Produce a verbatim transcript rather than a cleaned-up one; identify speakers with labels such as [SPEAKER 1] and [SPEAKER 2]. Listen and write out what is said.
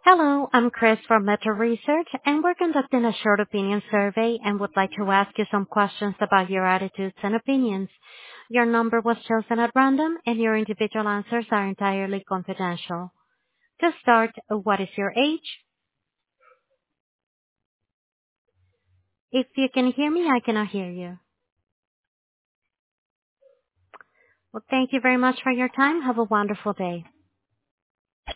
[SPEAKER 1] Hello, I'm Chris from Meta Research, and we're conducting a short opinion survey and would like to ask you some questions about your attitudes and opinions. Your number was chosen at random, and your individual answers are entirely confidential. To start, what is your age? If you can hear me, I cannot hear you. Well, thank you very much for your time. Have a wonderful day.